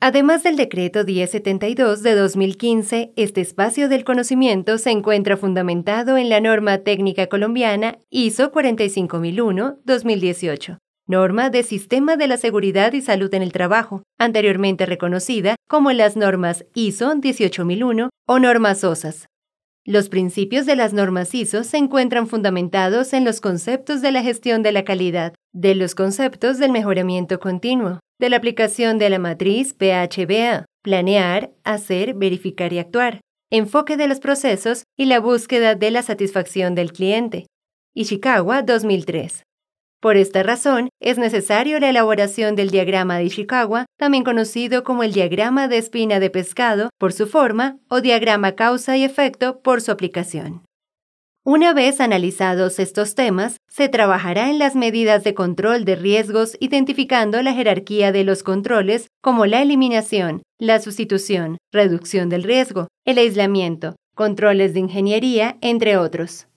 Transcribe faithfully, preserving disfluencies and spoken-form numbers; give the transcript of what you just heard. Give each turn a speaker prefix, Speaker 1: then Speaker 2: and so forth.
Speaker 1: Además del Decreto mil setenta y dos de dos mil quince, este espacio del conocimiento se encuentra fundamentado en la norma técnica colombiana I S O cuarenta y cinco mil uno dos mil dieciocho, norma de Sistema de la Seguridad y Salud en el Trabajo, anteriormente reconocida como las normas I S O dieciocho mil uno o normas O S A S. Los principios de las normas I S O se encuentran fundamentados en los conceptos de la gestión de la calidad, de los conceptos del mejoramiento continuo, de la aplicación de la matriz P H B A, planear, hacer, verificar y actuar, enfoque de los procesos y la búsqueda de la satisfacción del cliente. Ishikawa dos mil tres. Por esta razón, es necesario la elaboración del diagrama de Ishikawa, también conocido como el diagrama de espina de pescado por su forma o diagrama causa y efecto por su aplicación. Una vez analizados estos temas, se trabajará en las medidas de control de riesgos identificando la jerarquía de los controles como la eliminación, la sustitución, reducción del riesgo, el aislamiento, controles de ingeniería, entre otros.